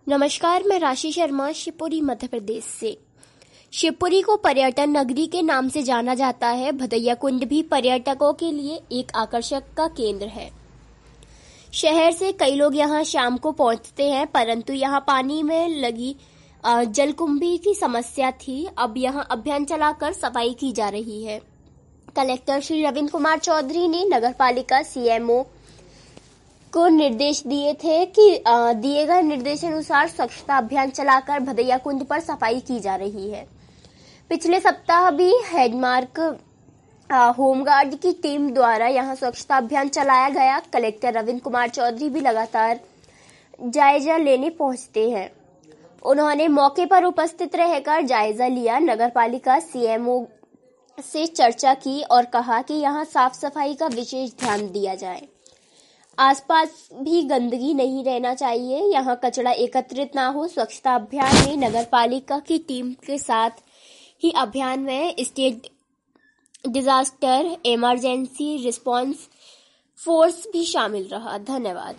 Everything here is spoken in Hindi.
नमस्कार, मैं राशि शर्मा शिवपुरी मध्य प्रदेश से। शिवपुरी को पर्यटन नगरी के नाम से जाना जाता है। भदैया कुंड भी पर्यटकों के लिए एक आकर्षक का केंद्र है। शहर से कई लोग यहां शाम को पहुंचते हैं, परंतु यहां पानी में लगी जलकुंभी की समस्या थी। अब यहां अभियान चलाकर सफाई की जा रही है। कलेक्टर श्री रविंद्र कुमार चौधरी ने नगरपालिका सीएमओ को निर्देश दिए थे कि दिए गए निर्देशानुसार स्वच्छता अभियान चलाकर भदैया कुंड पर सफाई की जा रही है। पिछले सप्ताह भी हेडमार्क होमगार्ड की टीम द्वारा यहां स्वच्छता अभियान चलाया गया। कलेक्टर रविंद्र कुमार चौधरी भी लगातार जायजा लेने पहुंचते हैं। उन्होंने मौके पर उपस्थित रहकर जायजा लिया, नगरपालिका सीएमओ से चर्चा की और कहा कि यहां साफ सफाई का विशेष ध्यान दिया जाए। आसपास भी गंदगी नहीं रहना चाहिए, यहाँ कचरा एकत्रित ना हो। स्वच्छता अभियान में नगरपालिका की टीम के साथ ही अभियान में state disaster emergency response force भी शामिल रहा। धन्यवाद।